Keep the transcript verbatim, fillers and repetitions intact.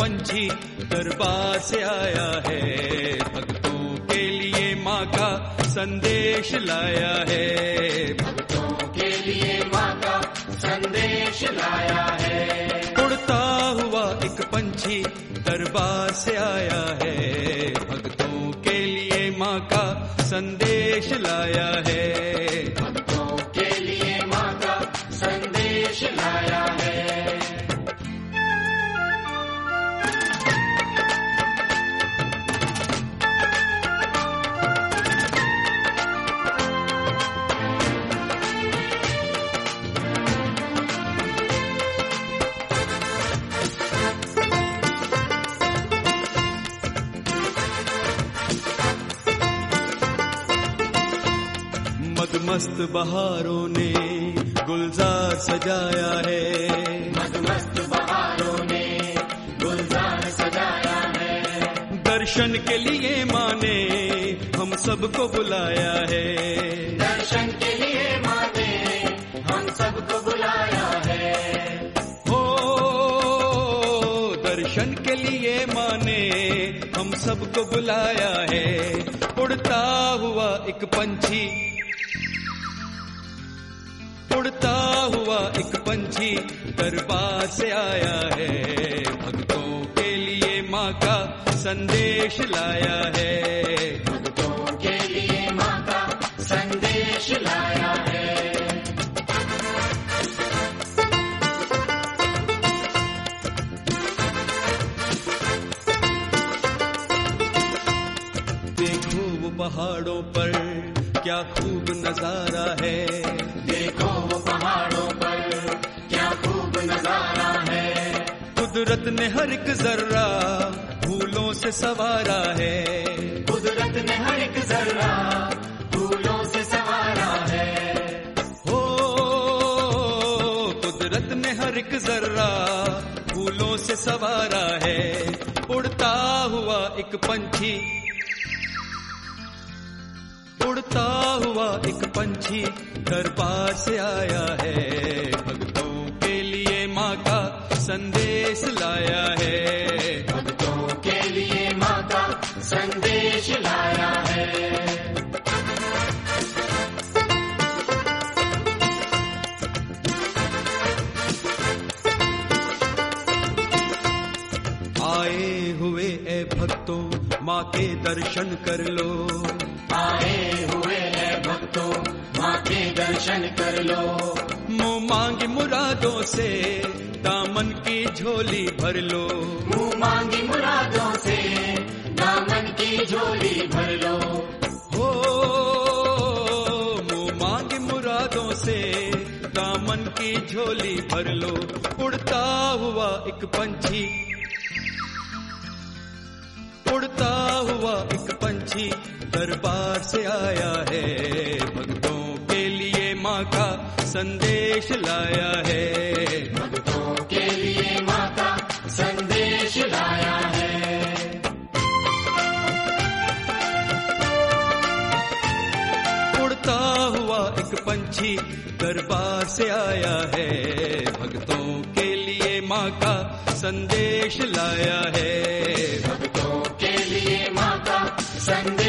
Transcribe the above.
पंछी दरबार से आया है, भक्तों के लिए माँ का संदेश लाया है, भक्तों के लिए माँ का संदेश लाया है। उड़ता हुआ एक पंछी दरबार से आया है, भक्तों के लिए माँ का संदेश लाया है, भक्तों के लिए माँ का संदेश लाया है। मस्त बहारों ने गुलजार सजाया है, मस्त बहारों ने गुलजार सजाया है। दर्शन के लिए माँ ने हम सबको बुलाया है, दर्शन के लिए माँ ने हम सबको बुलाया है। हो दर्शन के लिए माँ ने हम सबको बुलाया है। उड़ता हुआ एक पंछी, उड़ता हुआ एक पंछी दरबार से आया है, भक्तों के लिए माँ का संदेश लाया है, भक्तों के लिए माँ का संदेश लाया है। देखो वो पहाड़ों पर क्या खूब नजारा है, देखो वो पहाड़ों पर क्या खूब नजारा है। कुदरत ने हर एक जर्रा फूलों से संवारा है, कुदरत ने हर एक जर्रा फूलों से संवारा है। हो कुदरत ने हर एक जर्रा फूलों से संवारा है। उड़ता हुआ एक पंछी, उड़ता हुआ एक पंछी दरबार से आया है, भक्तों के लिए माँ का संदेश लाया है, भक्तों के लिए माँ का संदेश लाया है। आए हुए ए भक्तों माँ के दर्शन कर लो, आए हुए हैं भक्तों माँ के दर्शन कर लो। मुँह मांगी मुरादों से दामन की झोली भर लो, मुँह मांगी मुरादों से दामन की झोली भर लो। हो मुँह मांगी मुरादों से दामन की झोली भर लो। उड़ता हुआ एक पंछी, उड़ता हुआ एक पंछी दरबार से आया है, भक्तों के लिए माँ का संदेश लाया है, भक्तों के लिए माँ का संदेश लाया है। उड़ता हुआ एक पंछी दरबार से आया है, भक्तों के लिए माँ का संदेश लाया है, भक्तों के लिए माँ का संदेश